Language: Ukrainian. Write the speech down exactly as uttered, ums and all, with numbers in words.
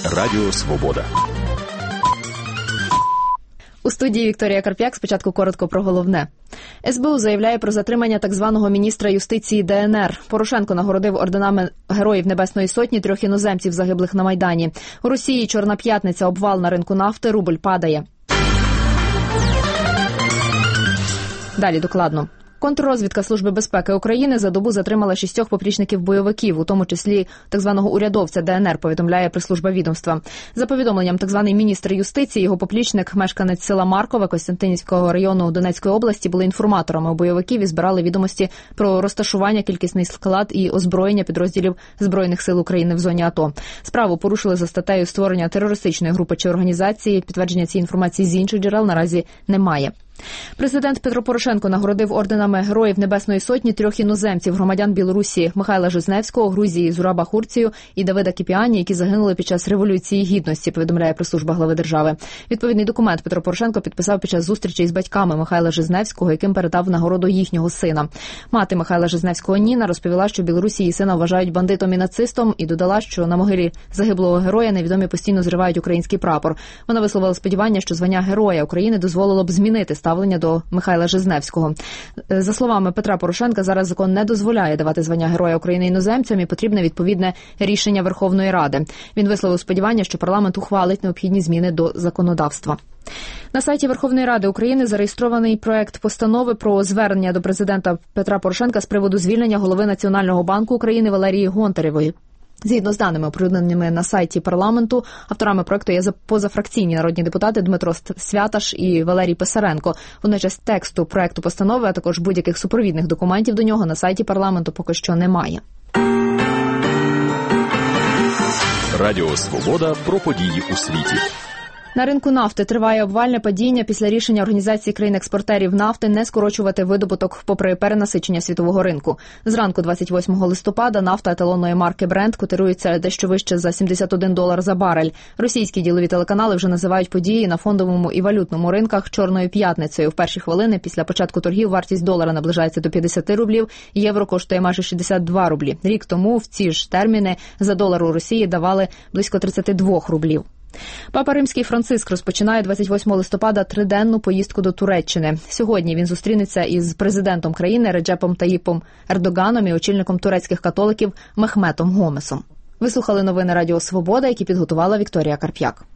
Радіо Свобода. У студії Вікторія Карп'як. Спочатку коротко про головне. ес бе у заявляє про затримання так званого міністра юстиції де ен ер. Порошенко нагородив орденами Героїв Небесної Сотні трьох іноземців, загиблих на Майдані. У Росії Чорна п'ятниця, обвал на ринку нафти, рубль падає. Далі докладно. Контррозвідка Служби безпеки України за добу затримала шістьох поплічників бойовиків, у тому числі так званого урядовця де ен ер, повідомляє прес-служба відомства. За повідомленням, так званий міністр юстиції, його поплічник, мешканець села Маркове Костянтинівського району Донецької області, були інформаторами у бойовиків і збирали відомості про розташування, кількісний склад і озброєння підрозділів Збройних сил України в зоні АТО. Справу порушили за статтею створення терористичної групи чи організації. Підтвердження цієї інформації з інших джерел наразі немає. Президент Петро Порошенко нагородив орденами Героїв Небесної Сотні трьох іноземців, громадян Білорусі: Михайла Жизневського, Грузії Зураба Хурцію і Давида Кіпіані, які загинули під час Революції Гідності, повідомляє прес-служба глави держави. Відповідний документ Петро Порошенко підписав під час зустрічі із батьками Михайла Жизневського, яким передав нагороду їхнього сина. Мати Михайла Жизневського Ніна розповіла, що в Білорусі її сина вважають бандитом і нацистом, і додала, що на могилі загиблого героя невідомі постійно зривають український прапор. Вона висловила сподівання, що звання Героя України дозволило б змінити ставлення до Михайла Жизневського. За словами Петра Порошенка, зараз закон не дозволяє давати звання Героя України іноземцям і потрібне відповідне рішення Верховної Ради. Він висловив сподівання, що парламент ухвалить необхідні зміни до законодавства. На сайті Верховної Ради України зареєстрований проект постанови про звернення до президента Петра Порошенка з приводу звільнення голови Національного банку України Валерії Гонтаревої. Згідно з даними, оприлюдненими на сайті парламенту, авторами проекту є позафракційні народні депутати Дмитро Святаш і Валерій Писаренко. Водночас тексту проекту постанови, а також будь-яких супровідних документів до нього на сайті парламенту поки що немає. Радіо Свобода про події у світі. На ринку нафти триває обвальне падіння після рішення Організації країн-експортерів нафти не скорочувати видобуток попри перенасичення світового ринку. Зранку двадцять восьмого листопада нафта еталонної марки Brent котирується дещо вище за сімдесят один долар за барель. Російські ділові телеканали вже називають події на фондовому і валютному ринках «Чорною п'ятницею». В перші хвилини після початку торгів вартість долара наближається до п'ятдесят рублів, євро коштує майже шістдесят два рублі. Рік тому в ці ж терміни за долар у Росії давали близько тридцять два рублів. Папа Римський Франциск розпочинає двадцять восьмого листопада триденну поїздку до Туреччини. Сьогодні він зустрінеться із президентом країни Реджепом Таїпом Ердоганом і очільником турецьких католиків Мехметом Гомесом. Ви слухали новини Радіо Свобода, які підготувала Вікторія Карп'як.